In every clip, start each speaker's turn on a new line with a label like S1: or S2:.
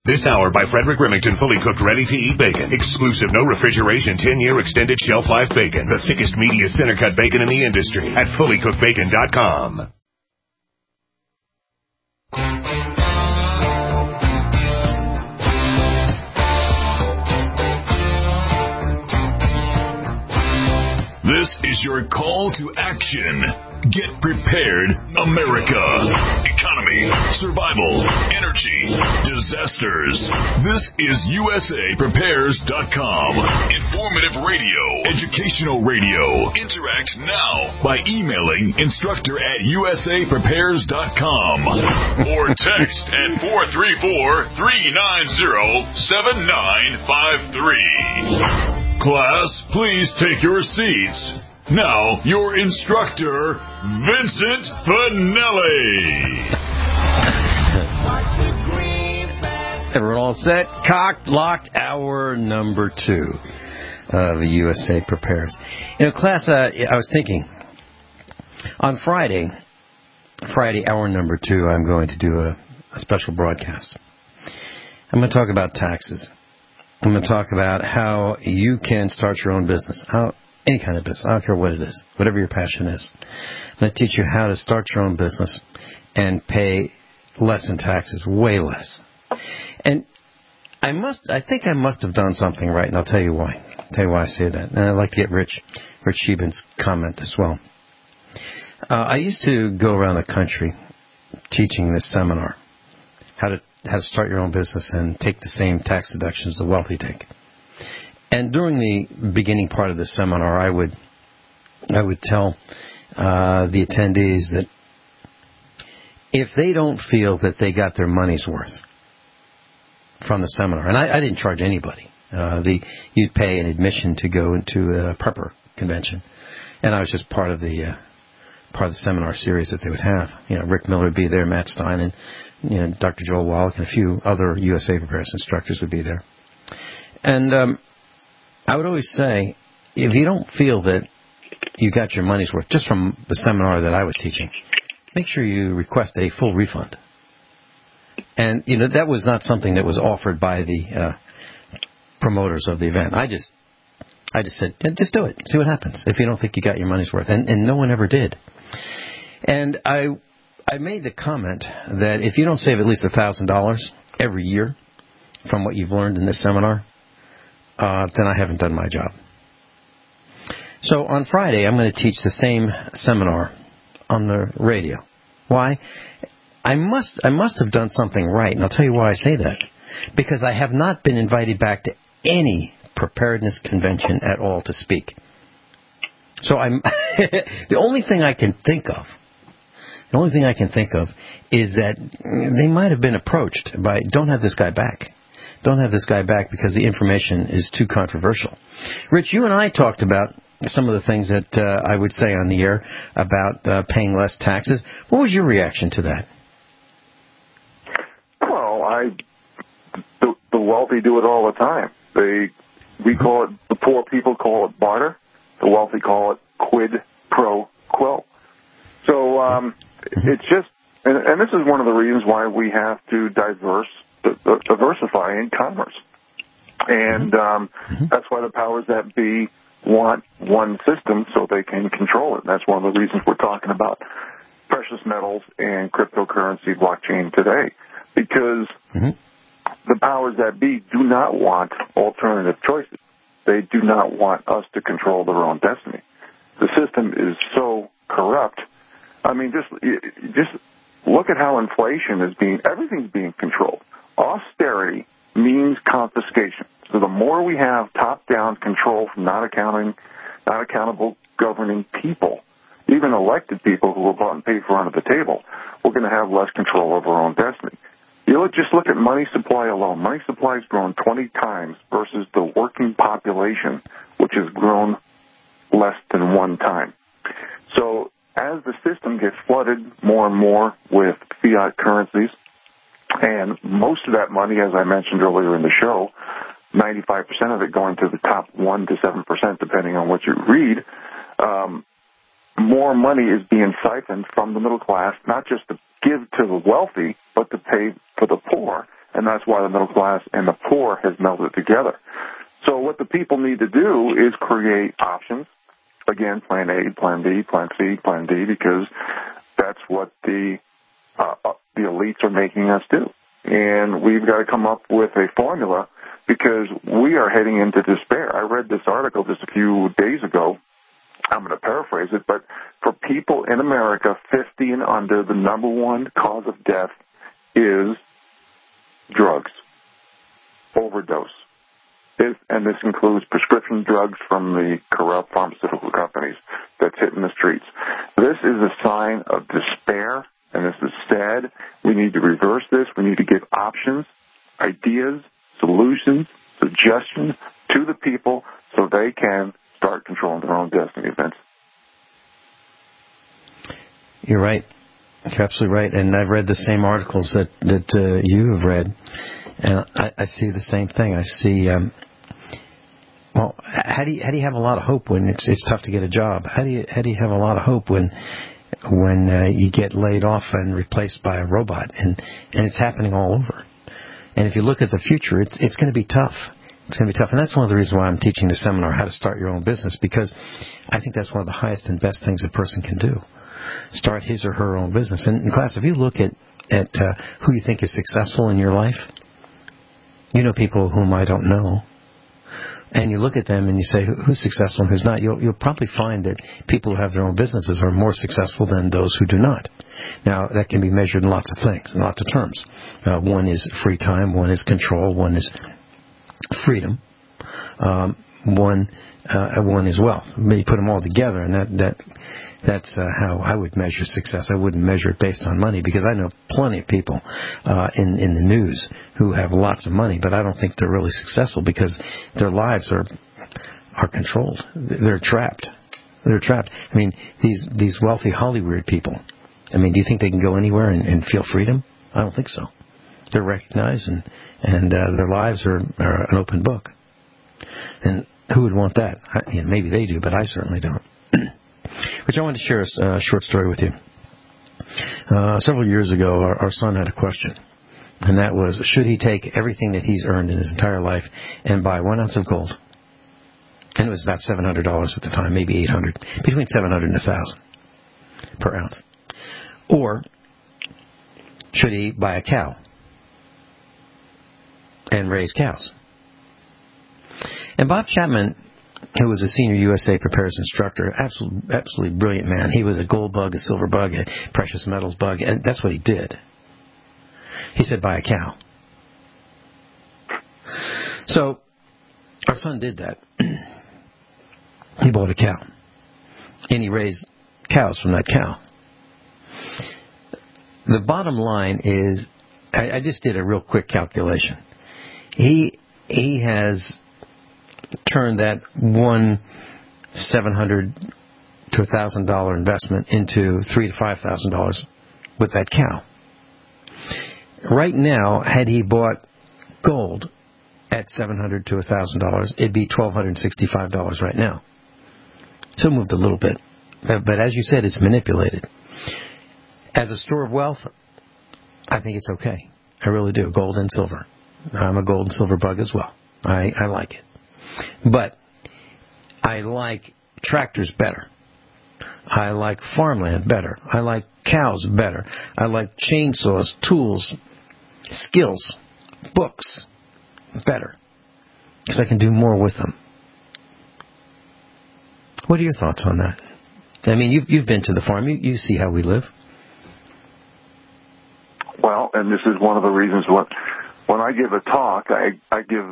S1: This hour by Frederick Remington, fully cooked, ready-to-eat bacon. Exclusive, no refrigeration, 10-year extended shelf life bacon. The thickest, meatiest, center-cut bacon in the industry at fullycookedbacon.com.
S2: This is your call to action. Get prepared, America. Economy, survival, energy, disasters. This is USAPrepares.com. Informative radio, educational radio. Interact now by emailing instructor@USAPrepares.com or text at 434-390-7953. Class, please take your seats. Now, your instructor, Vincent Finelli.
S3: Everyone all set? Cocked, locked, hour number 2 of USA Prepares. Class, I was thinking, on Friday, hour number 2, I'm going to do a special broadcast. I'm going to talk about taxes. I'm going to talk about how you can start your own business. Any kind of business. I don't care what it is. Whatever your passion is. I'm going to teach you how to start your own business and pay less in taxes. Way less. And I think I must have done something right, and I'll tell you why. I'll tell you why I say that. And I'd like to get Rich Sheban's comment as well. I used to go around the country teaching this seminar. How to start your own business and take the same tax deductions the wealthy take. And during the beginning part of the seminar, I would tell the attendees that if they don't feel that they got their money's worth from the seminar, and I didn't charge anybody. You'd pay an admission to go into a prepper convention, and I was just part of the seminar series that they would have. Rick Miller would be there, Matt Stein, and Dr. Joel Wallach and a few other USA Prepares instructors would be there. And I would always say, if you don't feel that you got your money's worth just from the seminar that I was teaching, make sure you request a full refund. And, that was not something that was offered by the promoters of the event. I just said, just do it. See what happens if you don't think you got your money's worth. And no one ever did. And I made the comment that if you don't save at least $1,000 every year from what you've learned in this seminar, then I haven't done my job. So on Friday, I'm going to teach the same seminar on the radio. Why? I must have done something right, and I'll tell you why I say that. Because I have not been invited back to any preparedness convention at all to speak. So the only thing I can think of is that they might have been approached by, don't have this guy back. Don't have this guy back because the information is too controversial. Rich, you and I talked about some of the things that I would say on the air about paying less taxes. What was your reaction to that?
S4: Well, the wealthy do it all the time. We call it, the poor people call it barter. The wealthy call it quid pro quo. So it's just, and this is one of the reasons why we have to diversify in commerce. And that's why the powers that be want one system so they can control it. And that's one of the reasons we're talking about precious metals and cryptocurrency blockchain today. Because the powers that be do not want alternative choices. They do not want us to control their own destiny. The system is so corrupt. I mean, just look at how inflation is everything's being controlled. Austerity means confiscation. So the more we have top-down control from not accountable governing people, even elected people who are bought and paid for under the table, we're going to have less control over our own destiny. Just look at money supply alone. Money supply has grown 20 times versus the working population, which has grown less than 1 time. So as the system gets flooded more and more with fiat currencies, and most of that money, as I mentioned earlier in the show, 95% of it going to the top 1 to 7%, depending on what you read, more money is being siphoned from the middle class, not just to give to the wealthy, but to pay for the poor and that's why the middle class and the poor has melded together. So what the people need to do is create options. Again, plan A, plan B, plan C, plan D, because that's what the elites are making us do. And we've got to come up with a formula because we are heading into despair. I read this article just a few days ago. I'm going to paraphrase it, but for people in America 50 and under, the number one cause of death is drugs, overdose. And this includes prescription drugs from the corrupt pharmaceutical companies that's hitting the streets. This is a sign of despair, and this is sad. We need to reverse this. We need to give options, ideas, solutions, suggestions to the people so they can start controlling their own destiny, Vince.
S3: You're right. You're absolutely right. And I've read the same articles that you have read, and I see the same thing. I see. Well, how do you have a lot of hope when it's tough to get a job? How do you have a lot of hope when you get laid off and replaced by a robot, and it's happening all over? And if you look at the future, it's going to be tough. It's going to be tough. And that's one of the reasons why I'm teaching the seminar, How to Start Your Own Business, because I think that's one of the highest and best things a person can do. Start his or her own business. And in class, if you look at who you think is successful in your life, you know people whom I don't know. And you look at them and you say, who's successful and who's not? You'll probably find that people who have their own businesses are more successful than those who do not. Now, that can be measured in lots of things, in lots of terms. One is free time, one is control, one is freedom, one is wealth. You put them all together, and that's how I would measure success. I wouldn't measure it based on money, because I know plenty of people in the news who have lots of money, but I don't think they're really successful because their lives are controlled. They're trapped. I mean, these wealthy Hollywood people, I mean, do you think they can go anywhere and feel freedom? I don't think so. They're recognized, and their lives are an open book. And who would want that? Maybe they do, but I certainly don't. Which I wanted to share a short story with you. Several years ago, our son had a question, and that was, should he take everything that he's earned in his entire life and buy 1 ounce of gold? And it was about $700 at the time, maybe $800, between $700 and $1,000 per ounce. Or should he buy a cow and raise cows? And Bob Chapman, who was a senior USA Preparers instructor, absolutely brilliant man. He was a gold bug, a silver bug, a precious metals bug, and that's what he did. He said, buy a cow. So our son did that. He bought a cow, and he raised cows from that cow. The bottom line is, I just did a real quick calculation. He has turned that $700 to $1,000 investment into $3,000 to $5,000 with that cow. Right now, had he bought gold at $700 to $1,000, it'd be $1,265 right now. So it moved a little bit, but as you said, it's manipulated. As a store of wealth, I think it's okay. I really do. Gold and silver. I'm a gold and silver bug as well. I like it. But I like tractors better. I like farmland better. I like cows better. I like chainsaws, tools, skills, books better, because I can do more with them. What are your thoughts on that? I mean, you've been to the farm. You see how we live.
S4: Well, and this is one of the reasons when I give a talk, I give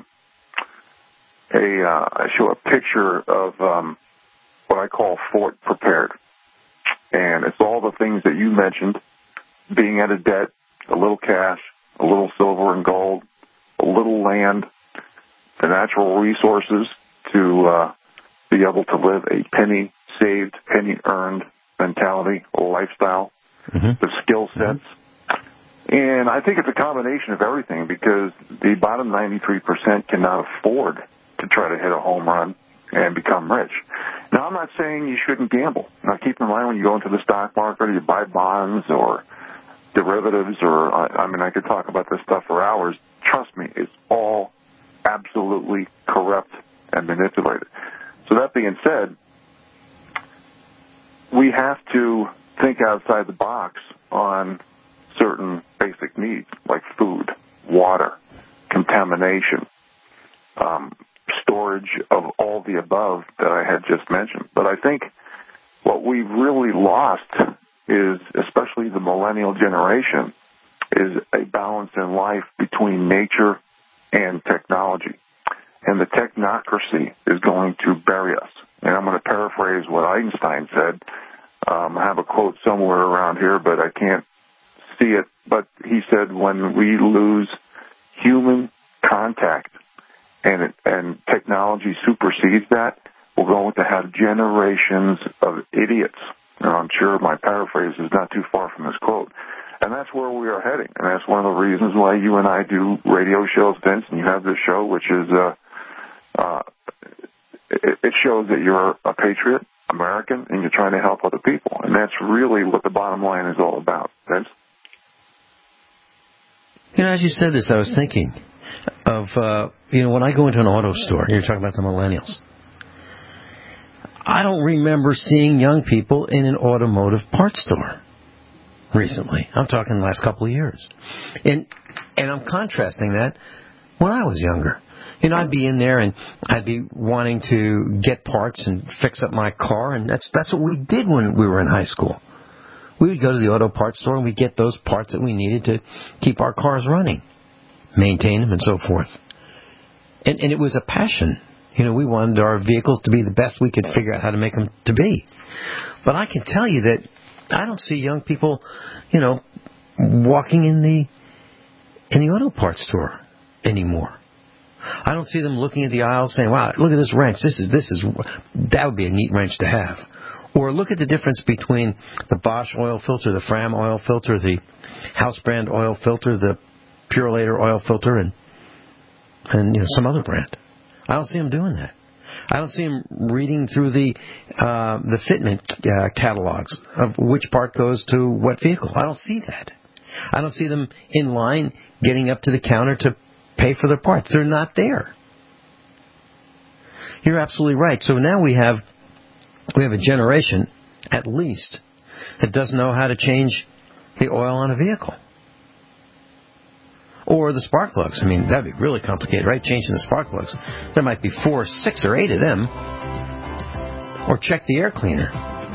S4: I show a picture of what I call Fort Prepared. And it's all the things that you mentioned, being out of debt, a little cash, a little silver and gold, a little land, the natural resources to be able to live a penny saved, penny earned mentality, lifestyle, the skill sets. And I think it's a combination of everything, because the bottom 93% cannot afford to try to hit a home run and become rich. Now, I'm not saying you shouldn't gamble. Now, keep in mind, when you go into the stock market or you buy bonds or derivatives, or, I could talk about this stuff for hours. Trust me, it's all absolutely corrupt and manipulated. So that being said, we have to think outside the box on certain basic needs like food, water, contamination, storage of all the above that I had just mentioned. But I think what we've really lost is, especially the millennial generation, is a balance in life between nature and technology. And the technocracy is going to bury us. And I'm going to paraphrase what Einstein said. I have a quote somewhere around here, but I can't see it. But he said, when we lose human contact and technology supersedes that, we're going to have generations of idiots. Now, I'm sure my paraphrase is not too far from this quote. And that's where we are heading. And that's one of the reasons why you and I do radio shows, Vince, and you have this show, which is, it shows that you're a patriot, American, and you're trying to help other people. And that's really what the bottom line is all about, Vince.
S3: As you said this, I was thinking of, when I go into an auto store, you're talking about the millennials. I don't remember seeing young people in an automotive parts store recently. I'm talking the last couple of years. And I'm contrasting that when I was younger. I'd be in there and I'd be wanting to get parts and fix up my car, and that's what we did when we were in high school. We would go to the auto parts store and we'd get those parts that we needed to keep our cars running, maintain them, and so forth. And it was a passion. We wanted our vehicles to be the best we could figure out how to make them to be. But I can tell you that I don't see young people, walking in the auto parts store anymore. I don't see them looking at the aisle saying, wow, look at this wrench. That would be a neat wrench to have. Or look at the difference between the Bosch oil filter, the Fram oil filter, the House brand oil filter, the Purolator oil filter, and some other brand. I don't see them doing that. I don't see them reading through the fitment catalogs of which part goes to what vehicle. I don't see that. I don't see them in line getting up to the counter to pay for their parts. They're not there. You're absolutely right. So now we have a generation, at least, that doesn't know how to change the oil on a vehicle. Or the spark plugs. That'd be really complicated, right? Changing the spark plugs. There might be 4, 6, or 8 of them. Or check the air cleaner.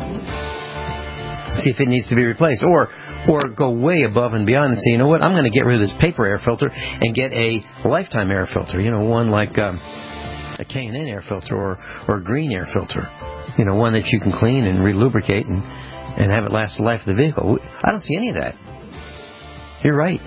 S3: See if it needs to be replaced. Or go way above and beyond and say, you know what, I'm going to get rid of this paper air filter and get a lifetime air filter. One like a K&N air filter or a green air filter. One that you can clean and relubricate and have it last the life of the vehicle. I don't see any of that. You're right.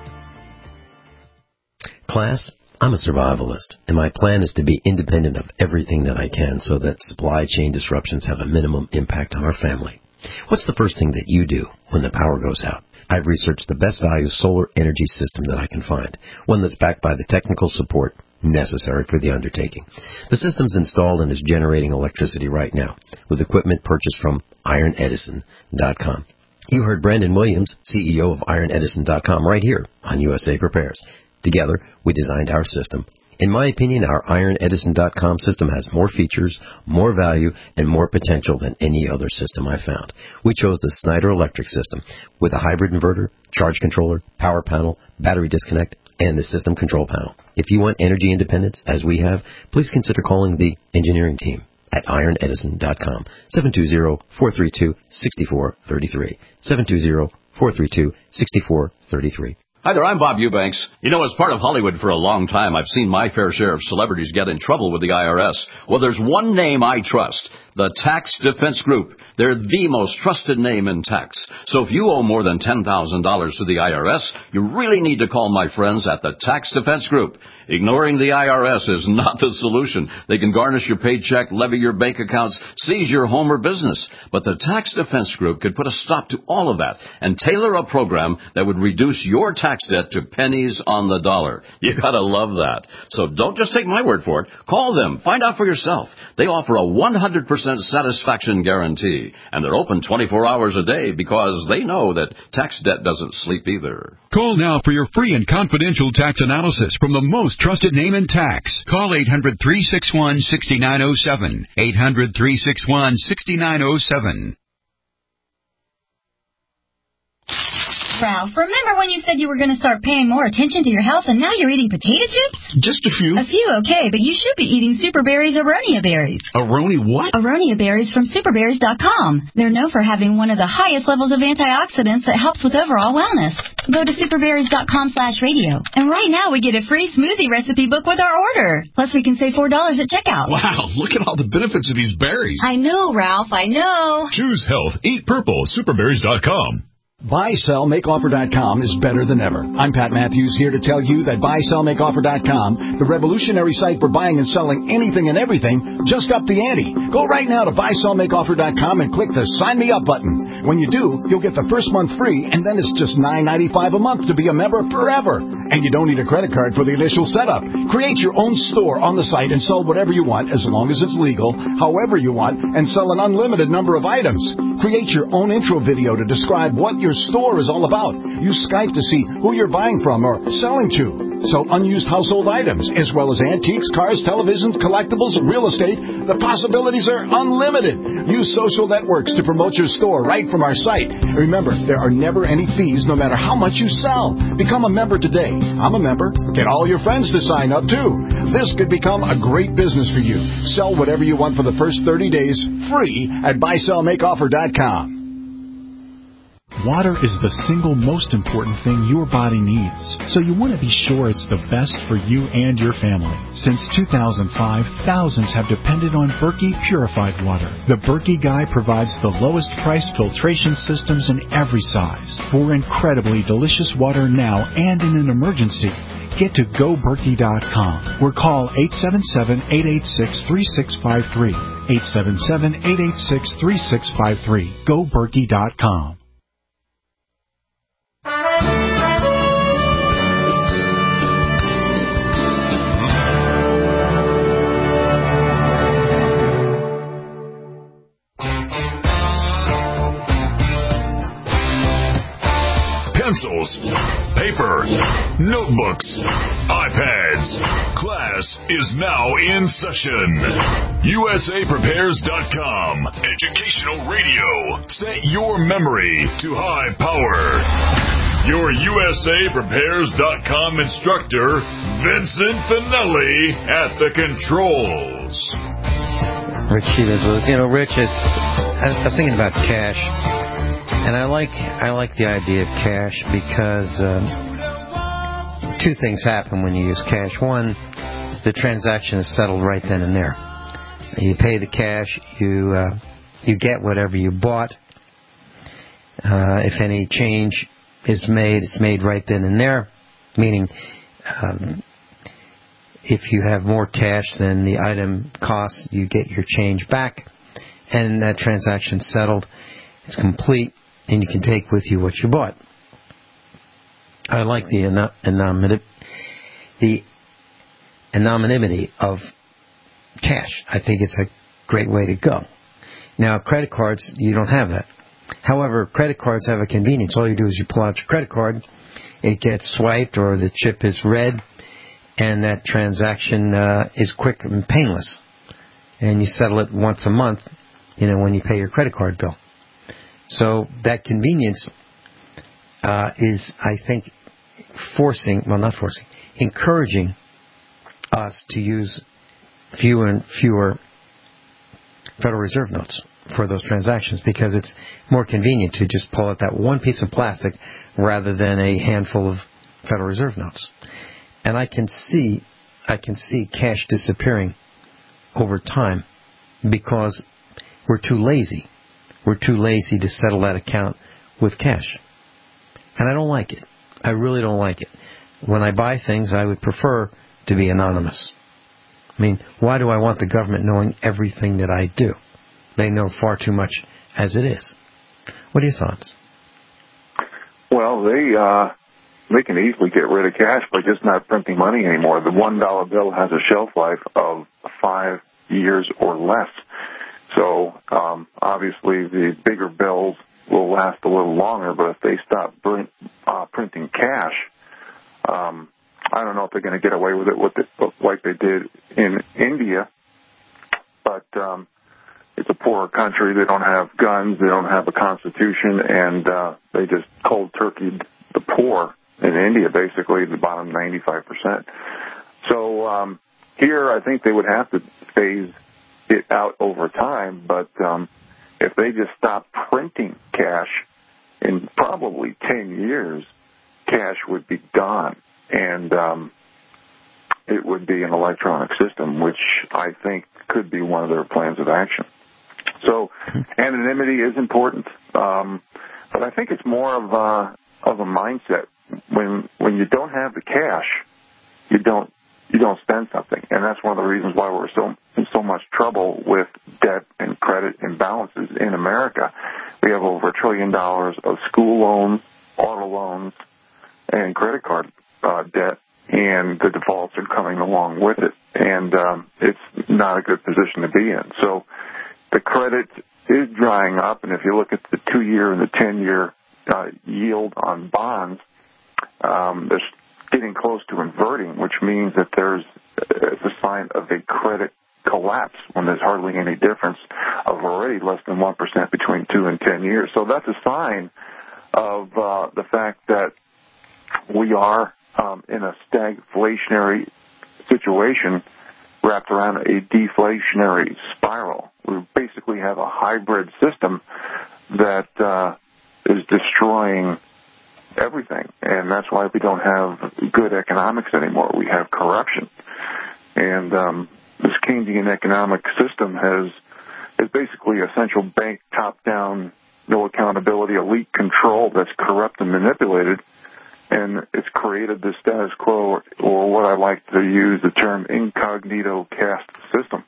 S3: Class, I'm a survivalist, and my plan is to be independent of everything that I can so that supply chain disruptions have a minimum impact on our family. What's the first thing that you do when the power goes out? I've researched the best value solar energy system that I can find, one that's backed by the technical support necessary for the undertaking. The system's installed and is generating electricity right now with equipment purchased from IronEdison.com. You heard Brandon Williams, CEO of IronEdison.com, right here on USA Prepares. Together, we designed our system. In my opinion, our IronEdison.com system has more features, more value, and more potential than any other system I've found. We chose the Snyder Electric system with a hybrid inverter, charge controller, power panel, battery disconnect, and the system control panel. If you want energy independence, as we have, please consider calling the engineering team at IronEdison.com, 720-432-6433, 720-432-6433.
S5: Hi there, I'm Bob Eubanks. As part of Hollywood for a long time, I've seen my fair share of celebrities get in trouble with the IRS. Well, there's one name I trust, the Tax Defense Group. They're the most trusted name in tax. So if you owe more than $10,000 to the IRS, you really need to call my friends at the Tax Defense Group. Ignoring the IRS is not the solution. They can garnish your paycheck, levy your bank accounts, seize your home or business. But the Tax Defense Group could put a stop to all of that and tailor a program that would reduce your tax debt to pennies on the dollar. You gotta love that. So don't just take my word for it. Call them. Find out for yourself. They offer a 100% satisfaction guarantee. And they're open 24 hours a day because they know that tax debt doesn't sleep either.
S6: Call now for your free and confidential tax analysis from the most trusted name in tax. Call 800-361-6907. 800-361-6907.
S7: Ralph, remember when you said you were going to start paying more attention to your health and now you're eating potato chips?
S6: Just a few.
S7: A few, okay, but you should be eating Super Berries Aronia berries.
S6: Aronia what?
S7: Aronia berries from superberries.com. They're known for having one of the highest levels of antioxidants that helps with overall wellness. Go to superberries.com/radio. And right now we get a free smoothie recipe book with our order. Plus we can save $4 at checkout.
S6: Wow, look at all the benefits of these berries.
S7: I know, Ralph, I know.
S2: Choose health. Eat purple. Superberries.com.
S8: BuySellMakeOffer.com is better than ever. I'm Pat Matthews here to tell you that BuySellMakeOffer.com, the revolutionary site for buying and selling anything and everything, just upped the ante. Go right now to BuySellMakeOffer.com and click the Sign Me Up button. When you do, you'll get the first month free, and then it's just $9.95 a month to be a member forever. And you don't need a credit card for the initial setup. Create your own store on the site and sell whatever you want, as long as it's legal, however you want, and sell an unlimited number of items. Create your own intro video to describe what your store is all about. Use Skype to see who you're buying from or selling to. Sell unused household items, as well as antiques, cars, televisions, collectibles, real estate. The possibilities are unlimited. Use social networks to promote your store right from our site. Remember, there are never any fees no matter how much you sell. Become a member today. I'm a member. Get all your friends to sign up, too. This could become a great business for you. Sell whatever you want for the first 30 days free at BuySellMakeOffer.com.
S9: Water is the single most important thing your body needs, so you want to be sure it's the best for you and your family. Since 2005, thousands have depended on Berkey purified water. The Berkey Guy provides the lowest priced filtration systems in every size for incredibly delicious water now and in an emergency. Get to GoBerkey.com or call 877-886-3653. 877-886-3653. GoBerkey.com.
S2: Pencils, paper, notebooks, iPads. Class is now in session. USAPrepares.com. Educational radio. Set your memory to high power. Your USAPrepares.com instructor, Vincent Finelli, at the controls.
S3: Rich Stevens with us. You know, Rich is. I was thinking about cash. And I like the idea of cash because two things happen when you use cash. One, the transaction is settled right then and there. You pay the cash, you get whatever you bought. If any change is made, it's made right then and there. Meaning, if you have more cash than the item costs, you get your change back, and that transaction's settled. It's complete. And you can take with you what you bought. I like the anonymity of cash. I think it's a great way to go. Now, credit cards, you don't have that. However, credit cards have a convenience. All you do is you pull out your credit card, it gets swiped or the chip is read, and that transaction is quick and painless. And you settle it once a month, when you pay your credit card bill. So that convenience is, I think, encouraging us to use fewer and fewer Federal Reserve notes for those transactions because it's more convenient to just pull out that one piece of plastic rather than a handful of Federal Reserve notes. And I can see cash disappearing over time because we're too lazy. We're too lazy to settle that account with cash. And I don't like it. I really don't like it. When I buy things, I would prefer to be anonymous. I mean, why do I want the government knowing everything that I do? They know far too much as it is. What are your thoughts?
S4: Well, they can easily get rid of cash by just not printing money anymore. The $1 bill has a shelf life of 5 years or less. So obviously the bigger bills will last a little longer, but if they stop printing cash, I don't know if they're going to get away with it like they did in India, but it's a poorer country. They don't have guns. They don't have a constitution, and they just cold turkeyed the poor in India, basically the bottom 95%. So here I think they would have to phase it out over time, but if they just stop printing cash, in probably 10 years, cash would be gone, and it would be an electronic system, which I think could be one of their plans of action. So anonymity is important, but I think it's more of a mindset. When you don't have the cash, you don't spend something, and that's one of the reasons why we're in so much trouble with debt and credit imbalances in America. We have over $1 trillion of school loans, auto loans, and credit card debt, and the defaults are coming along with it, and it's not a good position to be in. So the credit is drying up, and if you look at the 2-year and the 10-year yield on bonds, they're getting close to inverting, which means that it's a sign of a credit collapse when there's hardly any difference of already less than 1% between 2 and 10 years. So that's a sign of the fact that we are in a stagflationary situation wrapped around a deflationary spiral. We basically have a hybrid system that is destroying everything, and that's why we don't have good economics anymore. We have corruption, and this Keynesian economic system is basically a central bank top-down, no accountability, elite control that's corrupt and manipulated, and it's created the status quo, or what I like to use the term incognito caste system.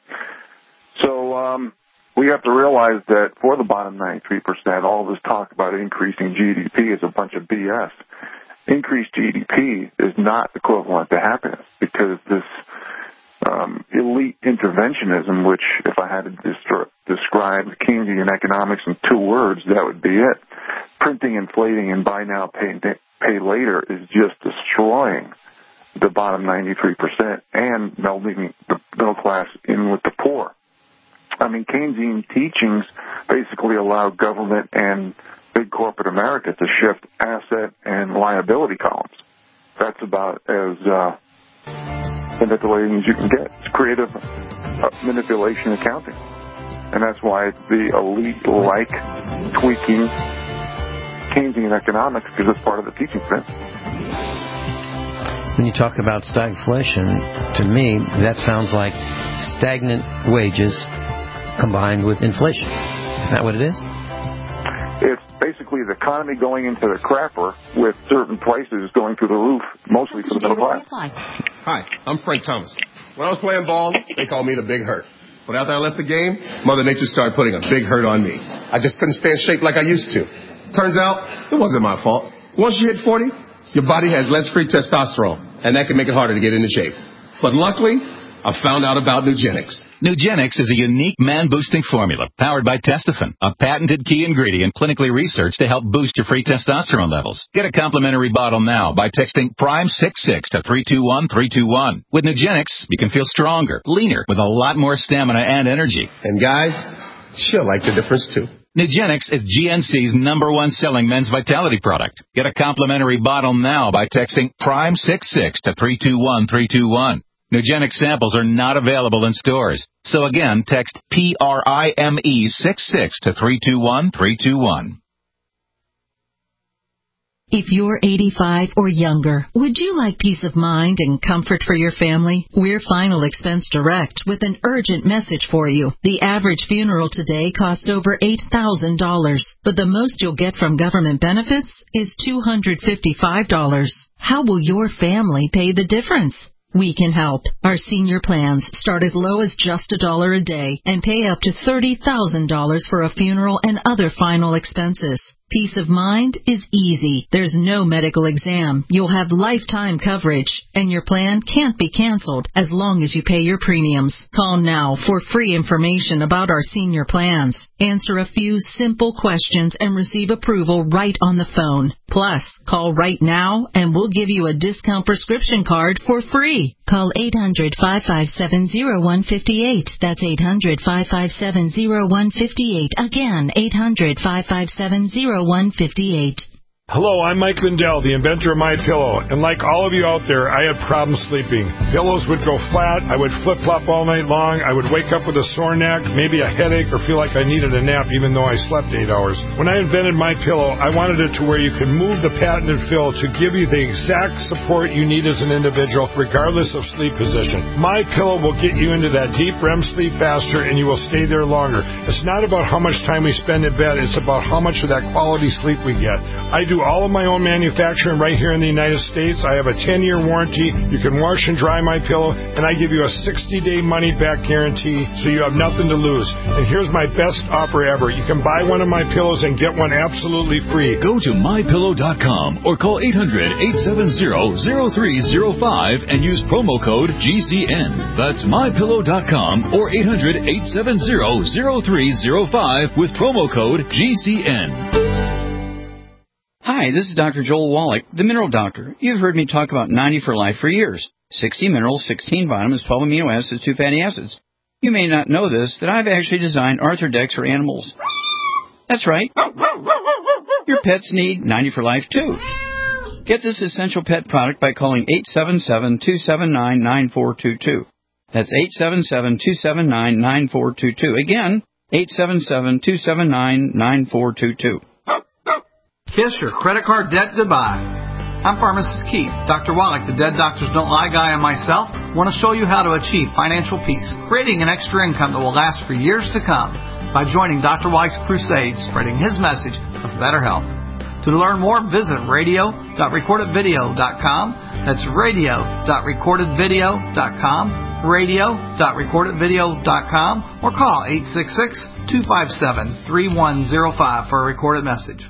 S4: So we have to realize that for the bottom 93%, all this talk about increasing GDP is a bunch of BS. Increased GDP is not equivalent to happiness, because this elite interventionism, which if I had to describe Keynesian economics in 2 words, that would be it. Printing, inflating, and buy now, pay later is just destroying the bottom 93% and melding the middle class in with the poor. I mean, Keynesian teachings basically allow government and big corporate America to shift asset and liability columns. That's about as manipulating as you can get. It's creative manipulation accounting. And that's why the elite like tweaking Keynesian economics, because it's part of the teaching sense.
S3: When you talk about stagflation, to me, that sounds like stagnant wages combined with inflation. Isn't that what it is?
S4: It's basically the economy going into the crapper with certain prices going through the roof, mostly for the middle class.
S10: Hi, I'm Frank Thomas. When I was playing ball, they called me the Big Hurt. But after I left the game, Mother Nature started putting a big hurt on me. I just couldn't stay in shape like I used to. Turns out, it wasn't my fault. Once you hit 40, your body has less free testosterone, and that can make it harder to get into shape. But luckily, I found out about Nugenix.
S11: Nugenix is a unique man-boosting formula powered by Testofen, a patented key ingredient clinically researched to help boost your free testosterone levels. Get a complimentary bottle now by texting PRIME66 to 321321. With Nugenix, you can feel stronger, leaner, with a lot more stamina and energy.
S10: And guys, she'll like the difference too.
S11: Nugenix is GNC's #1 selling men's vitality product. Get a complimentary bottle now by texting PRIME66 to 321321. Nugenix samples are not available in stores. So again, text PRIME66 to 321321.
S12: If you're 85 or younger, would you like peace of mind and comfort for your family? We're Final Expense Direct with an urgent message for you. The average funeral today costs over $8,000, but the most you'll get from government benefits is $255. How will your family pay the difference? We can help. Our senior plans start as low as just $1 a day and pay up to $30,000 for a funeral and other final expenses. Peace of mind is easy. There's no medical exam. You'll have lifetime coverage, and your plan can't be canceled as long as you pay your premiums. Call now for free information about our senior plans. Answer a few simple questions and receive approval right on the phone. Plus, call right now and we'll give you a discount prescription card for free. Call 800-557-0158. That's 800-557-0158. Again, 800-557-0158.
S13: Hello, I'm Mike Lindell, the inventor of MyPillow, and like all of you out there, I had problems sleeping. Pillows would go flat, I would flip-flop all night long, I would wake up with a sore neck, maybe a headache, or feel like I needed a nap even though I slept 8 hours. When I invented MyPillow, I wanted it to where you could move the patented fill to give you the exact support you need as an individual, regardless of sleep position. MyPillow will get you into that deep REM sleep faster, and you will stay there longer. It's not about how much time we spend in bed, it's about how much of that quality sleep we get. I do all of my own manufacturing right here in the United States. I have a 10-year warranty. You can wash and dry my pillow, and I give you a 60-day money-back guarantee, so you have nothing to lose. And here's my best offer ever. You can buy one of my pillows and get one absolutely free.
S6: Go to MyPillow.com or call 800-870-0305 and use promo code GCN. That's MyPillow.com or 800-870-0305 with promo code GCN.
S14: Hi, this is Dr. Joel Wallach, the Mineral Doctor. You've heard me talk about 90 for Life for years. 60 minerals, 16 vitamins, 12 amino acids, 2 fatty acids. You may not know this, that I've actually designed Arthrodex for animals. That's right. Your pets need 90 for Life, too. Get this essential pet product by calling 877-279-9422. That's 877-279-9422. Again, 877-279-9422.
S15: Kiss your credit card debt goodbye. I'm Pharmacist Keith. Dr. Wallach, the Dead Doctors Don't Lie guy, and myself want to show you how to achieve financial peace, creating an extra income that will last for years to come by joining Dr. Wallach's crusade, spreading his message of better health. To learn more, visit radio.recordedvideo.com. That's radio.recordedvideo.com, radio.recordedvideo.com, or call 866-257-3105 for a recorded message.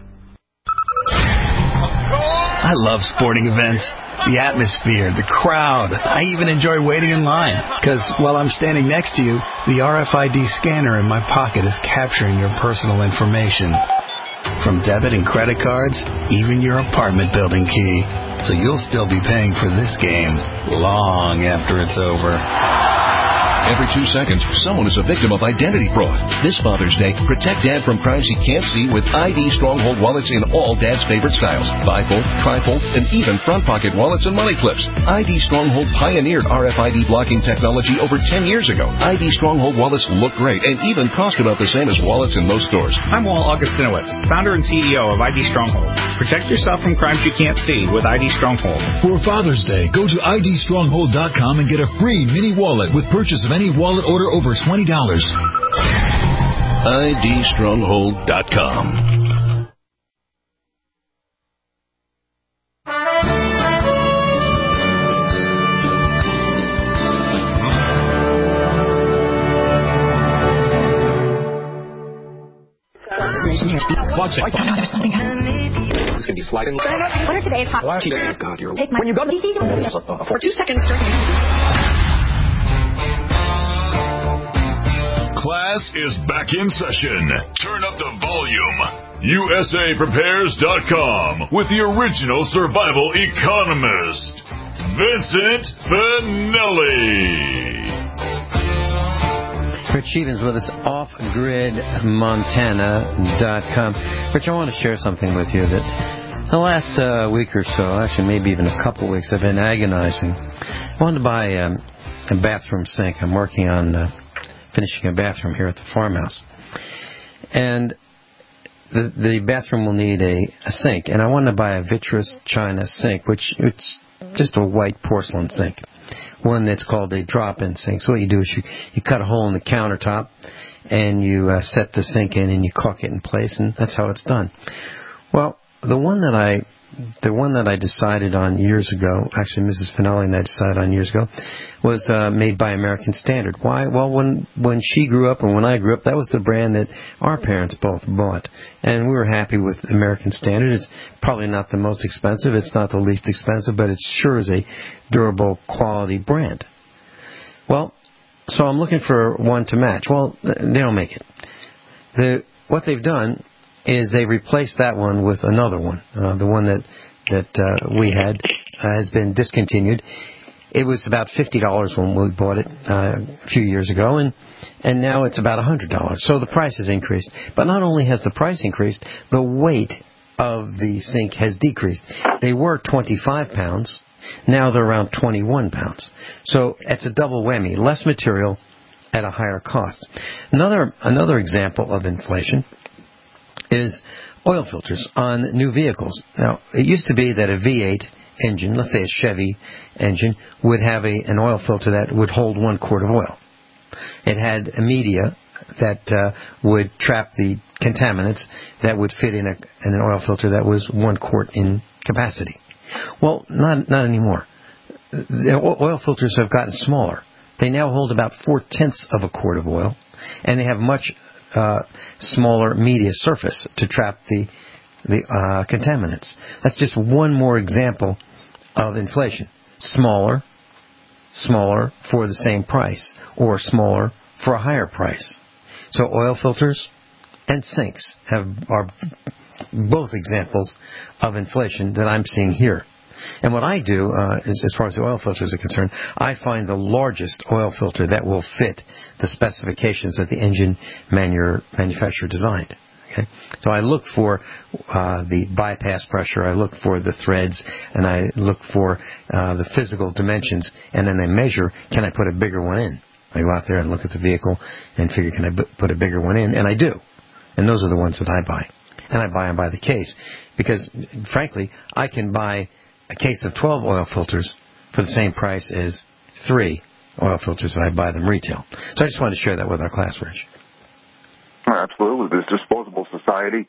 S16: I love sporting events, the atmosphere, the crowd. I even enjoy waiting in line because while I'm standing next to you, the RFID scanner in my pocket is capturing your personal information. From debit and credit cards, even your apartment building key. So you'll still be paying for this game long after it's over.
S17: Every 2 seconds, someone is a victim of identity fraud. This Father's Day, protect Dad from crimes he can't see with ID Stronghold wallets in all Dad's favorite styles. Bifold, trifold, and even front pocket wallets and money clips. ID Stronghold pioneered RFID blocking technology over 10 years ago. ID Stronghold wallets look great and even cost about the same as wallets in most stores.
S18: I'm Walt Augustinowitz, founder and CEO of ID Stronghold. Protect yourself from crimes you can't see with ID Stronghold.
S6: For Father's Day, go to IDStronghold.com and get a free mini wallet with purchase of any wallet order over $20.
S17: IDStronghold.com.
S19: This is going to be sliding. What are today's hot? God, you're... Take my... When you go to the... For 2 seconds,
S2: Class is back in session. Turn up the volume. USAPrepares.com with the original survival economist, Vincent Finelli.
S3: Rich Evans with us, offgridmontana.com. Rich, I want to share something with you that the last week or so, actually maybe even a couple weeks, I've been agonizing. I wanted to buy a bathroom sink. I'm working on finishing a bathroom here at the farmhouse. And the bathroom will need a sink. And I wanted to buy a vitreous china sink, which it's just a white porcelain sink. One that's called a drop-in sink. So what you do is you cut a hole in the countertop and you set the sink in and you caulk it in place, and that's how it's done. Well, the one that I the one that I decided on years ago, actually Mrs. Finelli and I decided on years ago, was made by American Standard. Why? Well, when she grew up and when I grew up, that was the brand that our parents both bought. And we were happy with American Standard. It's probably not the most expensive. It's not the least expensive, but it sure is a durable quality brand. Well, so I'm looking for one to match. Well, they don't make it. What they've done is they replaced that one with another one. The one that we had has been discontinued. It was about $50 when we bought it a few years ago, and now it's about $100. So the price has increased. But not only has the price increased, the weight of the sink has decreased. They were 25 pounds. Now they're around 21 pounds. So it's a double whammy. Less material at a higher cost. Another example of inflation is oil filters on new vehicles. Now, it used to be that a V8 engine, let's say a Chevy engine, would have an oil filter that would hold 1 quart of oil. It had a media that would trap the contaminants that would fit in an oil filter that was 1 quart in capacity. Well, not anymore. The oil filters have gotten smaller. They now hold about 0.4 of a quart of oil, and they have much smaller media surface to trap the contaminants. That's just one more example of inflation. Smaller for the same price, or smaller for a higher price. So oil filters and sinks are both examples of inflation that I'm seeing here. And what I do, as far as the oil filters are concerned, I find the largest oil filter that will fit the specifications that the engine manufacturer designed. Okay? So I look for the bypass pressure, I look for the threads, and I look for the physical dimensions, and then I measure, can I put a bigger one in? I go out there and look at the vehicle and figure, can I put a bigger one in? And I do. And those are the ones that I buy. And I buy them by the case. Because, frankly, I can buy a case of 12 oil filters for the same price as 3 oil filters when I buy them retail. So I just wanted to share that with our class, Rich.
S4: Absolutely. This disposable society,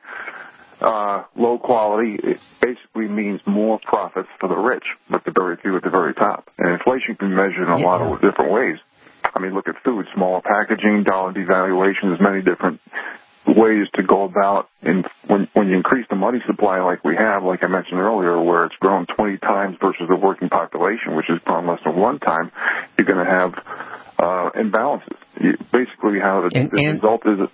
S4: low quality, it basically means more profits for the rich, but the very few at the very top. And inflation can be measured in a lot of different ways. I mean, look at food, smaller packaging, dollar devaluation. There's many different ways to go about. And when you increase the money supply like we have, like I mentioned earlier, where it's grown 20 times versus the working population, which has grown less than 1 time, you're going to have imbalances. Basically, how the result is.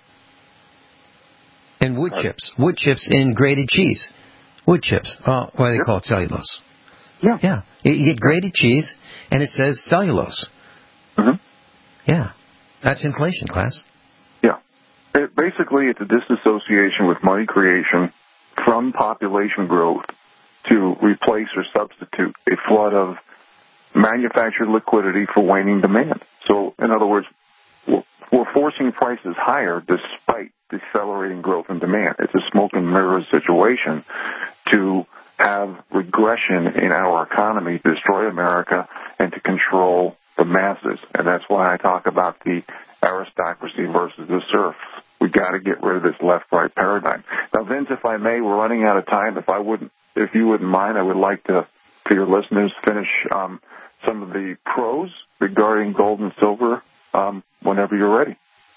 S3: And wood chips in grated cheese. Wood chips. Why do they call it cellulose? Yeah. You get grated cheese, and it says cellulose.
S4: Mm-hmm.
S3: Yeah. That's inflation, class.
S4: Yeah. Basically, it's a disassociation with money creation from population growth to replace or substitute a flood of manufactured liquidity for waning demand. So, in other words, we're forcing prices higher despite decelerating growth in demand. It's a smoke and mirrors situation to have regression in our economy, to destroy America, and to control the masses. And that's why I talk about the aristocracy versus the serfs. We got to get rid of this left-right paradigm. Now, Vince, if I may, we're running out of time. If you wouldn't mind, I would like to, for your listeners, finish some of the pros regarding gold and silver whenever you're ready.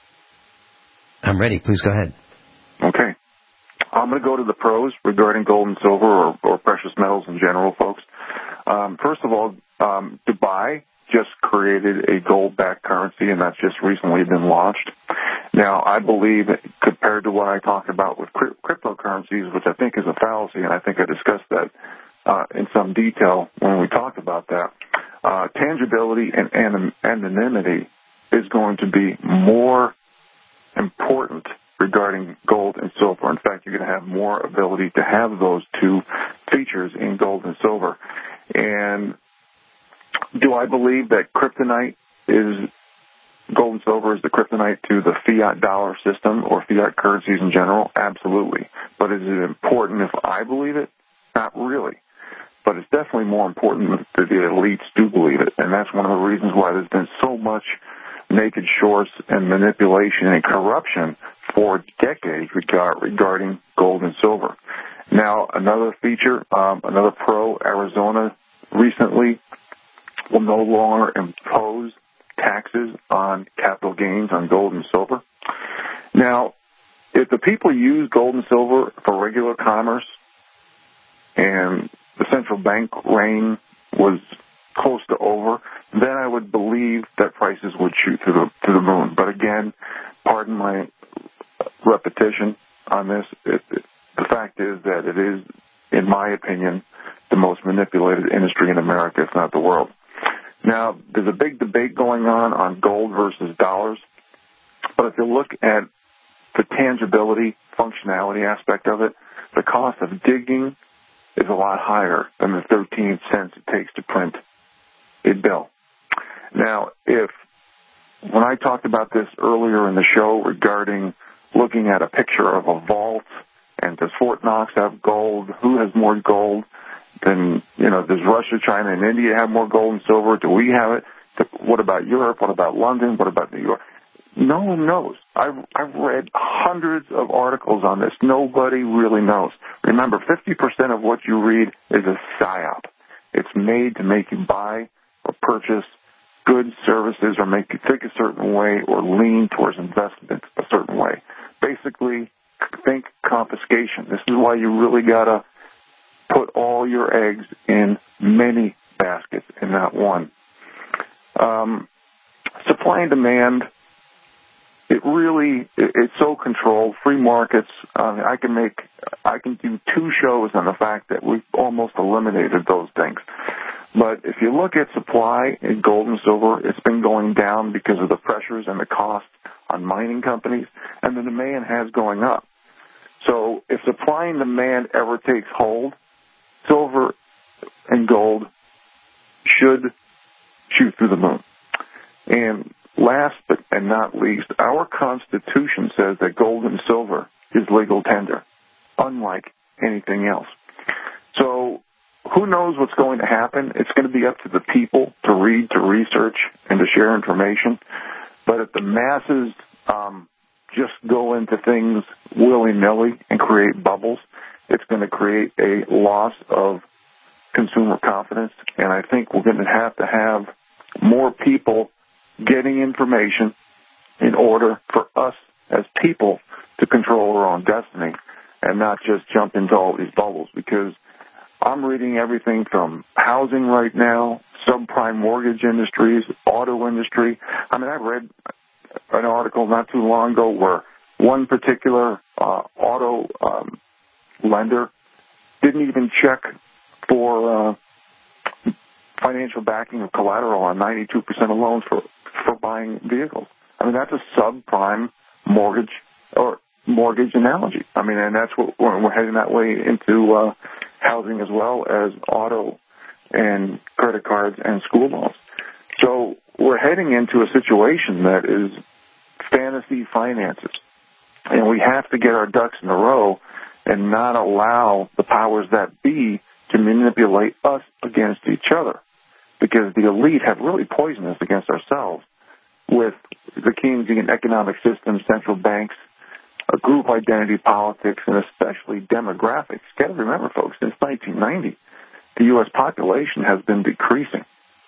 S3: I'm ready. Please go ahead.
S4: Okay. I'm going to go to the pros regarding gold and silver or precious metals in general, folks. First of all, Dubai just created a gold-backed currency, and that's just recently been launched. Now, I believe, compared to what I talked about with cryptocurrencies, which I think is a fallacy, and I think I discussed that in some detail when we talked about that, tangibility and anonymity is going to be more important regarding gold and silver. In fact, you're going to have more ability to have those two features in gold and silver. And do I believe that gold and silver is the kryptonite to the fiat dollar system or fiat currencies in general? Absolutely. But is it important if I believe it? Not really. But it's definitely more important that the elites do believe it. And that's one of the reasons why there's been so much naked shorts and manipulation and corruption for decades regarding gold and silver. Now, another feature, another pro, Arizona recently will no longer impose taxes on capital gains on gold and silver. Now, if the people use gold and silver for regular commerce and the central bank reign was close to over, then I would believe that prices would shoot to the moon. But again, pardon my repetition on this, the fact is that it is, in my opinion, the most manipulated industry in America, if not the world. Now, there's a big debate going on gold versus dollars, but if you look at the tangibility, functionality aspect of it, the cost of digging is a lot higher than the 13 cents it takes to print a bill. Now, when I talked about this earlier in the show regarding looking at a picture of a vault, and does Fort Knox have gold? Who has more gold? Then, does Russia, China, and India have more gold and silver? Do we have it? What about Europe? What about London? What about New York? No one knows. I've read hundreds of articles on this. Nobody really knows. Remember, 50% of what you read is a psyop. It's made to make you buy or purchase goods, services, or make you think a certain way or lean towards investment a certain way. Basically, think confiscation. This is why you really got to put all your eggs in many baskets and not one. Supply and demand, it's so controlled. Free markets, I can do 2 shows on the fact that we've almost eliminated those things. But if you look at supply in gold and silver, it's been going down because of the pressures and the cost on mining companies, and the demand has going up. So if supply and demand ever takes hold, silver and gold should shoot through the moon. And last but not least, our Constitution says that gold and silver is legal tender, unlike anything else. So who knows what's going to happen? It's going to be up to the people to read, to research, and to share information. But if the masses just go into things willy-nilly and create bubbles, it's going to create a loss of consumer confidence. And I think we're going to have more people getting information in order for us as people to control our own destiny and not just jump into all these bubbles. Because I'm reading everything from housing right now, subprime mortgage industries, auto industry. I mean, I read an article not too long ago where one particular auto lender didn't even check for financial backing of collateral on 92% of loans for buying vehicles. I mean, that's a subprime mortgage analogy. I mean, and that's what we're heading that way into housing as well as auto and credit cards and school loans. So we're heading into a situation that is fantasy finances. And we have to get our ducks in a row and not allow the powers that be to manipulate us against each other. Because the elite have really poisoned us against ourselves with the Keynesian economic system, central banks, a group identity politics, and especially demographics. You've got to remember, folks, since 1990, the U.S. population has been decreasing.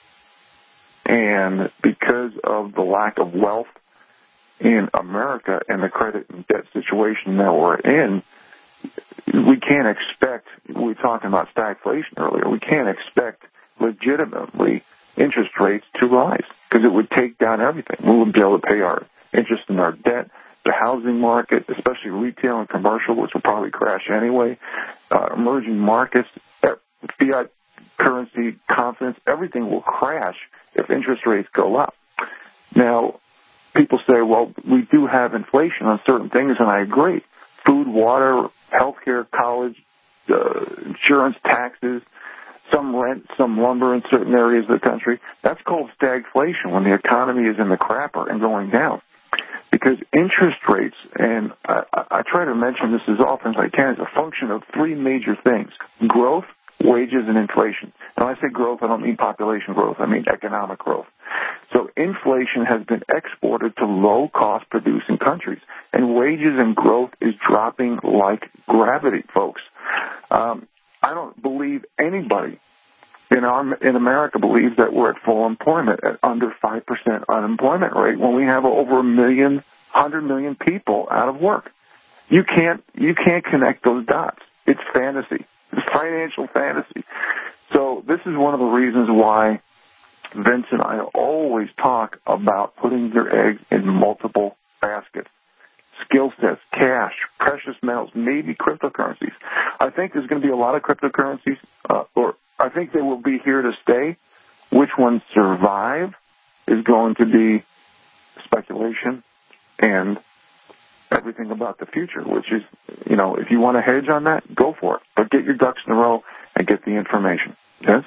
S4: And because of the lack of wealth in America and the credit and debt situation that we're in, we can't expect, we were talking about stagflation earlier, we can't expect legitimately interest rates to rise because it would take down everything. We wouldn't be able to pay our interest in our debt. The housing market, especially retail and commercial, which will probably crash anyway, emerging markets, fiat currency confidence, everything will crash if interest rates go up. Now, people say, well, we do have inflation on certain things, and I agree. Food, water, healthcare, college, insurance, taxes, some rent, some lumber in certain areas of the country. That's called stagflation when the economy is in the crapper and going down. Because interest rates, and I try to mention this as often as I can, is a function of 3 major things: growth, wages, and inflation. And when I say growth, I don't mean population growth. I mean economic growth. So inflation has been exported to low-cost producing countries, and wages and growth is dropping like gravity, folks. I don't believe anybody in America believes that we're at full employment at under 5% unemployment rate when we have over 100 million people out of work. You can't connect those dots. It's fantasy. It's financial fantasy. So this is one of the reasons why Vince and I always talk about putting your eggs in multiple baskets. Skill sets, cash, precious metals, maybe cryptocurrencies. I think there's going to be a lot of cryptocurrencies, or I think they will be here to stay. Which ones survive is going to be speculation and everything about the future, which is, if you want to hedge on that, go for it. But get your ducks in a row and get the information. Yes?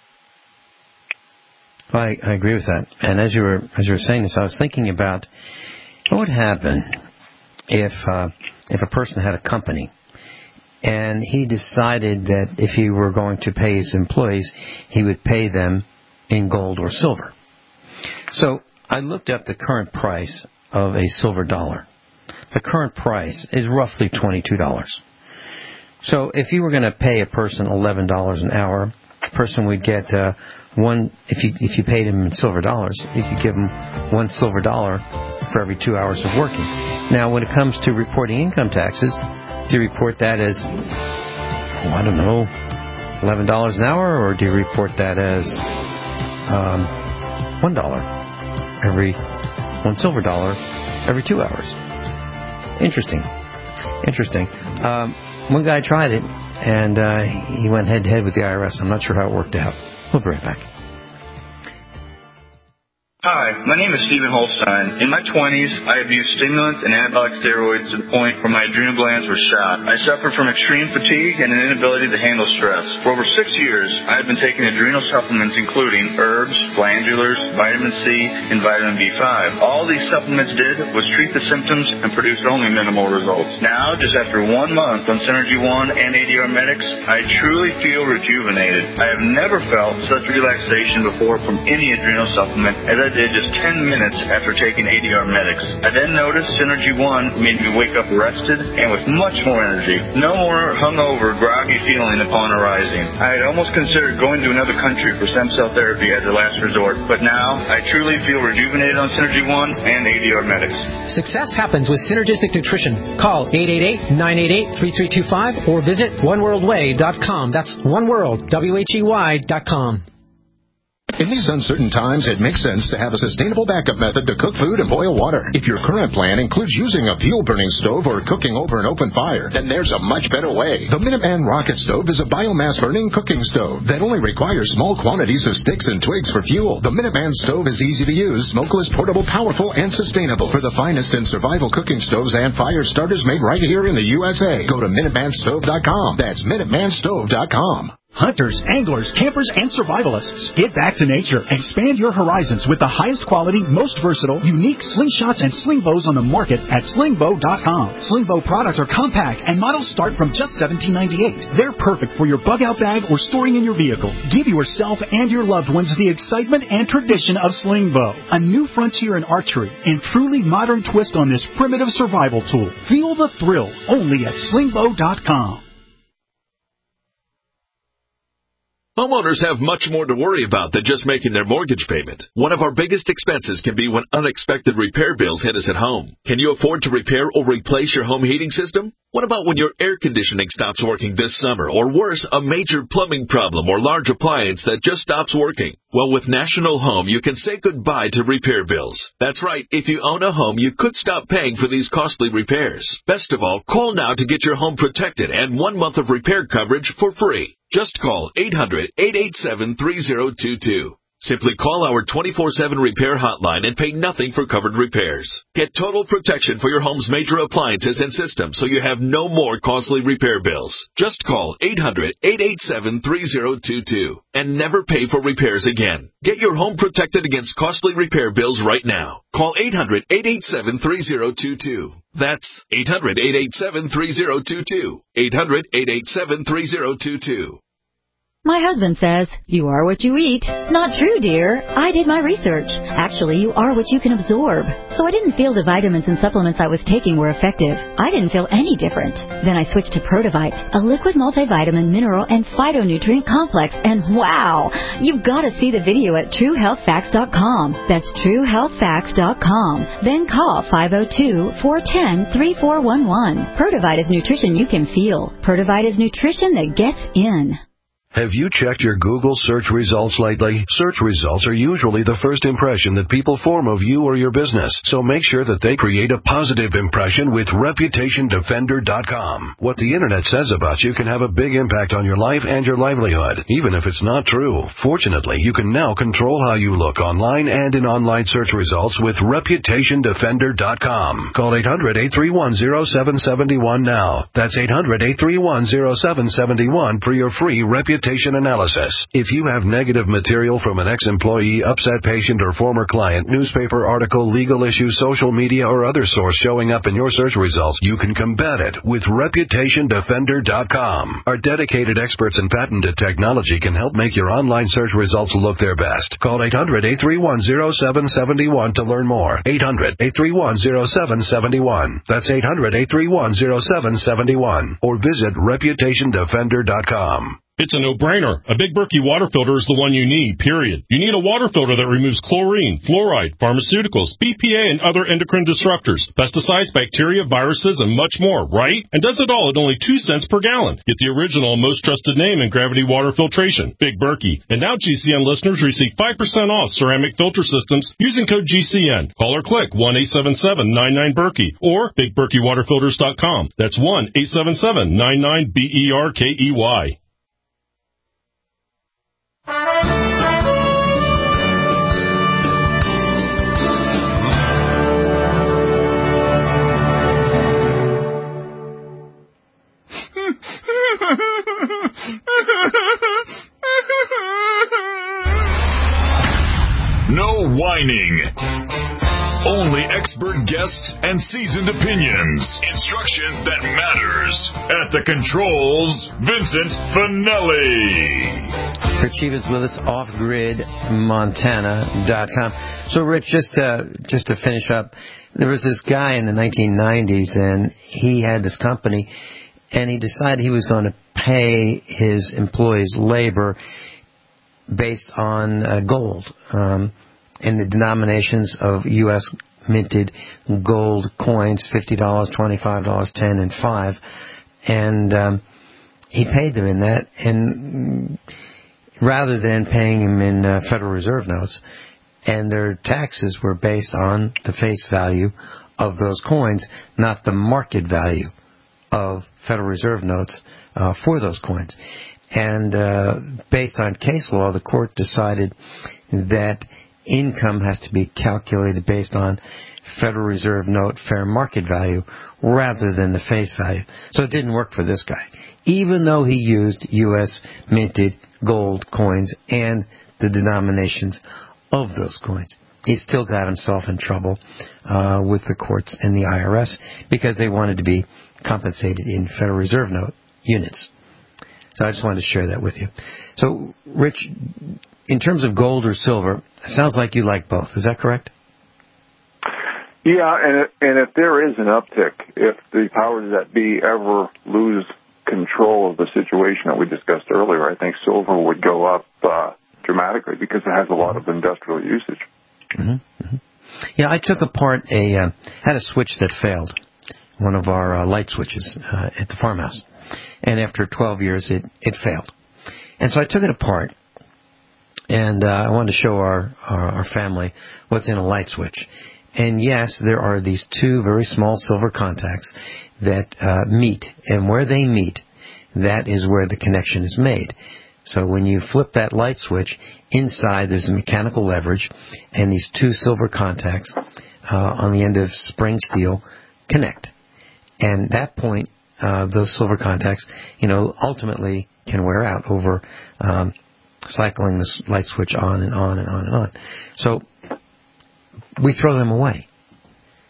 S3: I agree with that. And as you were saying this, I was thinking about what would happen if a person had a company and he decided that if he were going to pay his employees, he would pay them in gold or silver. So I looked up the current price of a silver dollar. The current price is roughly $22. So if you were going to pay a person $11 an hour, the person would get if you paid him in silver dollars, you could give him $1 silver dollar for every 2 hours of working. Now, when it comes to reporting income taxes, do you report that as, I don't know, $11 an hour, or do you report that as $1 silver dollar every 2 hours? Interesting. One guy tried it, and he went head-to-head with the IRS. I'm not sure how it worked out. We'll be right back.
S20: Hi, my name is Stephen Holstein. In my 20s, I abused stimulants and anabolic steroids to the point where my adrenal glands were shot. I suffered from extreme fatigue and an inability to handle stress. For over 6 years, I had been taking adrenal supplements including herbs, glandulars, vitamin C, and vitamin B5. All these supplements did was treat the symptoms and produced only minimal results. Now, just after 1 month on Synergy One and ADR Medics, I truly feel rejuvenated. I have never felt such relaxation before from any adrenal supplement as I did just 10 minutes after taking ADR Medics. I then noticed Synergy One made me wake up rested and with much more energy. No more hungover, groggy feeling upon arising. I had almost considered going to another country for stem cell therapy as a last resort, but now I truly feel rejuvenated on Synergy One and ADR Medics.
S21: Success happens with Synergistic Nutrition. Call 888-988-3325 or visit oneworldway.com. That's oneworld.com.
S22: In these uncertain times, it makes sense to have a sustainable backup method to cook food and boil water. If your current plan includes using a fuel-burning stove or cooking over an open fire, then there's a much better way. The Minuteman Rocket Stove is a biomass-burning cooking stove that only requires small quantities of sticks and twigs for fuel. The Minuteman Stove is easy to use, smokeless, portable, powerful, and sustainable. For the finest in survival cooking stoves and fire starters made right here in the USA, go to MinutemanStove.com. That's MinutemanStove.com.
S8: Hunters, anglers, campers, and survivalists. Get back to nature. Expand your horizons with the highest quality, most versatile, unique slingshots and sling bows on the market at slingbow.com. Slingbow products are compact and models start from just $17.98. They're perfect for your bug-out bag or storing in your vehicle. Give yourself and your loved ones the excitement and tradition of Slingbow, a new frontier in archery and truly modern twist on this primitive survival tool. Feel the thrill only at slingbow.com.
S23: Homeowners have much more to worry about than just making their mortgage payment. One of our biggest expenses can be when unexpected repair bills hit us at home. Can you afford to repair or replace your home heating system? What about when your air conditioning stops working this summer? Or worse, a major plumbing problem or large appliance that just stops working? Well, with National Home, you can say goodbye to repair bills. That's right. If you own a home, you could stop paying for these costly repairs. Best of all, call now to get your home protected and 1 month of repair coverage for free. Just call 800-887-3022. Simply call our 24/7 repair hotline and pay nothing for covered repairs. Get total protection for your home's major appliances and systems so you have no more costly repair bills. Just call 800-887-3022 and never pay for repairs again. Get your home protected against costly repair bills right now. Call 800-887-3022. That's 800-887-3022. 800-887-3022.
S1: My husband says, you are what you eat. Not true, dear. I did my research. Actually, you are what you can absorb. So I didn't feel the vitamins and supplements I was taking were effective. I didn't feel any different. Then I switched to Protovite, a liquid multivitamin, mineral, and phytonutrient complex. And wow, you've got to see the video at TrueHealthFacts.com. That's TrueHealthFacts.com. Then call 502-410-3411. Protovite is nutrition you can feel. Protovite is nutrition that gets in.
S5: Have you checked your Google search results lately? Search results are usually the first impression that people form of you or your business, so make sure that they create a positive impression with ReputationDefender.com. What the Internet says about you can have a big impact on your life and your livelihood, even if it's not true. Fortunately, you can now control how you look online and in online search results with ReputationDefender.com. Call 800-831-0771 now. That's 800-831-0771 for your free reputation analysis. If you have negative material from an ex-employee, upset patient, or former client, newspaper article, legal issue, social media, or other source showing up in your search results, you can combat it with ReputationDefender.com. Our dedicated experts in patented technology can help make your online search results look their best. Call 800-831-0771 to learn more. 800-831-0771. That's 800-831-0771. Or visit ReputationDefender.com.
S7: It's a no-brainer. A Big Berkey water filter is the one you need, period. You need a water filter that removes chlorine, fluoride, pharmaceuticals, BPA, and other endocrine disruptors, pesticides, bacteria, viruses, and much more, right? And does it all at only 2 cents per gallon. Get the original, most trusted name in gravity water filtration, Big Berkey. And now GCN listeners receive 5% off ceramic filter systems using code GCN. Call or click 1-877-99-BERKEY or BigBerkeyWaterFilters.com. That's 1-877-99-BERKEY.
S2: No whining. Only expert guests and seasoned opinions. Instruction that matters. At the controls, Vincent Finelli.
S3: Rich Evans with us, offgridmontana.com. So, Rich, just to finish up, there was this guy in the 1990s, and he had this company, and he decided he was going to pay his employees labor based on gold in the denominations of U.S. minted gold coins, $50, $25, 10, and 5. And he paid them in that, and rather than paying them in Federal Reserve notes, and their taxes were based on the face value of those coins, not the market value of Federal Reserve notes for those coins. And based on case law, the court decided that income has to be calculated based on Federal Reserve note fair market value rather than the face value. So it didn't work for this guy. Even though he used U.S. minted gold coins and the denominations of those coins, he still got himself in trouble with the courts and the IRS because they wanted to be compensated in Federal Reserve note units. So I just wanted to share that with you. So, Rich, in terms of gold or silver, it sounds like you like both. Is that correct?
S4: Yeah, and if there is an uptick, if the powers that be ever lose control of the situation that we discussed earlier, I think silver would go up dramatically because it has a lot of industrial usage.
S3: Mm-hmm. Mm-hmm. Yeah, I took apart had a switch that failed, one of our light switches at the farmhouse. And after 12 years, it failed. And so I took it apart, and I wanted to show our family what's in a light switch. And yes, there are these two very small silver contacts that meet, and where they meet, that is where the connection is made. So when you flip that light switch, inside there's a mechanical leverage, and these two silver contacts on the end of spring steel connect. And at that point, those silver contacts, ultimately can wear out over cycling this light switch on and on and on and on. So we throw them away.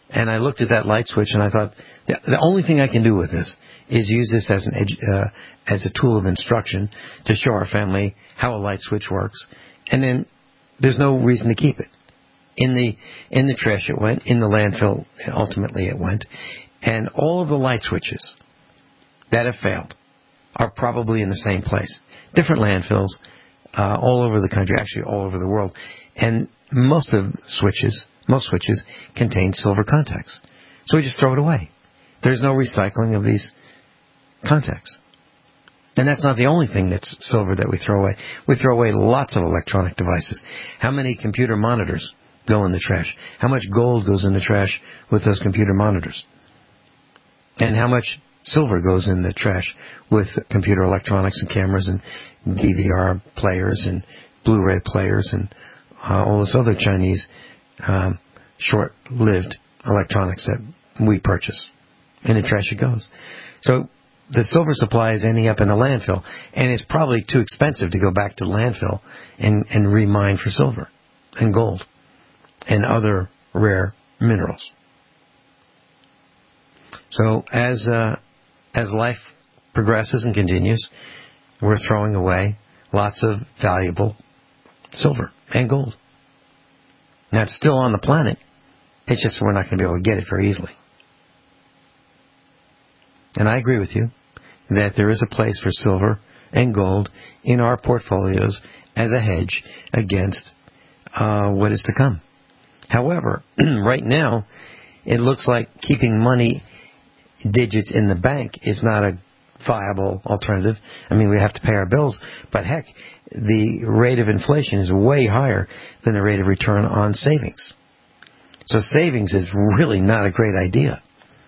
S3: And I looked at that light switch and I thought, the only thing I can do with this is use this as a tool of instruction to show our family how a light switch works. And then there's no reason to keep it. In the trash it went. In the landfill, ultimately it went. And all of the light switches that have failed are probably in the same place. Different landfills all over the country, actually all over the world. And most switches contain silver contacts. So we just throw it away. There's no recycling of these contacts. And that's not the only thing that's silver that we throw away. We throw away lots of electronic devices. How many computer monitors go in the trash? How much gold goes in the trash with those computer monitors? And how much silver goes in the trash with computer electronics and cameras and DVR players and Blu-ray players and all this other Chinese short-lived electronics that we purchase. In the trash it goes. So the silver supply is ending up in a landfill, and it's probably too expensive to go back to the landfill and remine for silver and gold and other rare minerals. So as life progresses and continues, we're throwing away lots of valuable silver and gold. Now, it's still on the planet. It's just we're not going to be able to get it very easily. And I agree with you that there is a place for silver and gold in our portfolios as a hedge against what is to come. However, right now, it looks like keeping money digits in the bank is not a viable alternative. I mean, we have to pay our bills, but heck, the rate of inflation is way higher than the rate of return on savings. So savings is really not a great idea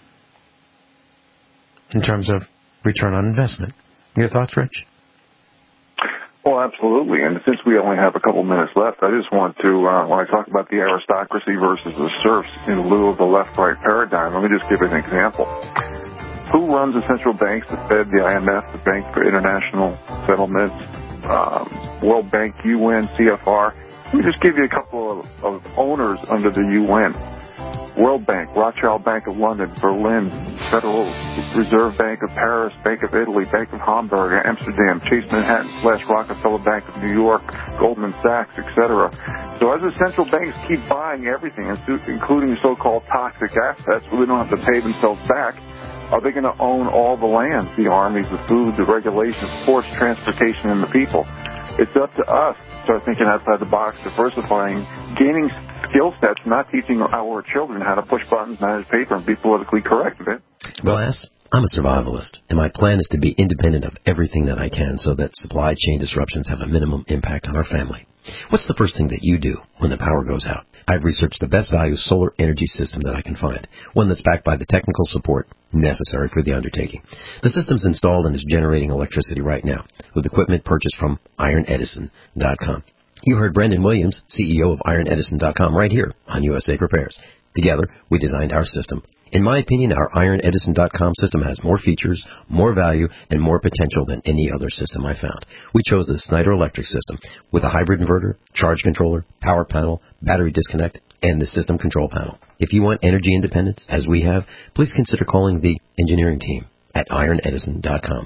S3: in terms of return on investment. Your thoughts, Rich?
S4: Well, absolutely. And since we only have a couple minutes left, I just want to, when I talk about the aristocracy versus the serfs in lieu of the left-right paradigm, let me just give an example. Who runs the central banks, the Fed, the IMF, the Bank for International Settlements, World Bank, UN, CFR? Let me just give you a couple of owners under the UN. World Bank, Rothschild Bank of London, Berlin, Federal Reserve Bank of Paris, Bank of Italy, Bank of Hamburg, Amsterdam, Chase Manhattan, Rockefeller Bank of New York, Goldman Sachs, etc. So as the central banks keep buying everything, including so-called toxic assets, where they don't have to pay themselves back, are they going to own all the lands, the armies, the food, the regulations, ports, transportation, and the people? It's up to us to start thinking outside the box, diversifying, gaining skill sets, not teaching our children how to push buttons, manage paper, and be politically correct.
S9: Class, I'm a survivalist, and my plan is to be independent of everything that I can so that supply chain disruptions have a minimum impact on our family. What's the first thing that you do when the power goes out? I've researched the best value solar energy system that I can find, one that's backed by the technical support necessary for the undertaking. The system's installed and is generating electricity right now with equipment purchased from IronEdison.com. You heard Brendan Williams, CEO of IronEdison.com, right here on USA Prepares. Together, we designed our system. In my opinion, our IronEdison.com system has more features, more value, and more potential than any other system I found. We chose the Snyder Electric system with a hybrid inverter, charge controller, power panel, battery disconnect, and the system control panel. If you want energy independence, as we have, please consider calling the engineering team at IronEdison.com,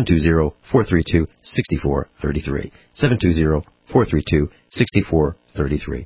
S9: 720-432-6433, 720-432-6433.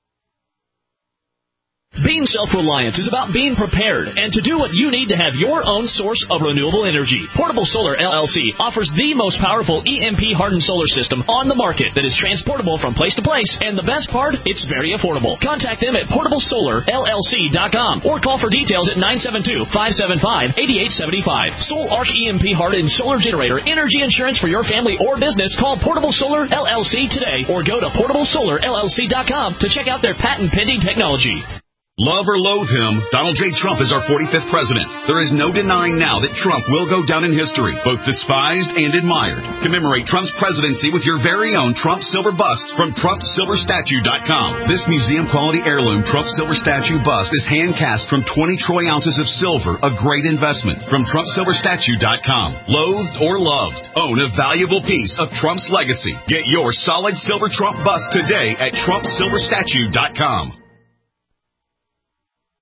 S10: Being self-reliant is about being prepared and to do what you need to have your own source of renewable energy. Portable Solar LLC offers the most powerful EMP-hardened solar system on the market that is transportable from place to place, and the best part, it's very affordable. Contact them at portablesolarllc.com or call for details at 972-575-8875. Soul Arc EMP-hardened solar generator energy insurance for your family or business. Call Portable Solar LLC today or go to portablesolarllc.com to check out their patent-pending technology.
S11: Love or loathe him, Donald J. Trump is our 45th president. There is no denying now that Trump will go down in history, both despised and admired. Commemorate Trump's presidency with your very own Trump Silver Bust from TrumpSilverStatue.com. This museum-quality heirloom Trump Silver Statue bust is hand-cast from 20 troy ounces of silver, a great investment. From TrumpSilverStatue.com. Loathed or loved, own a valuable piece of Trump's legacy. Get your solid silver Trump bust today at TrumpSilverStatue.com.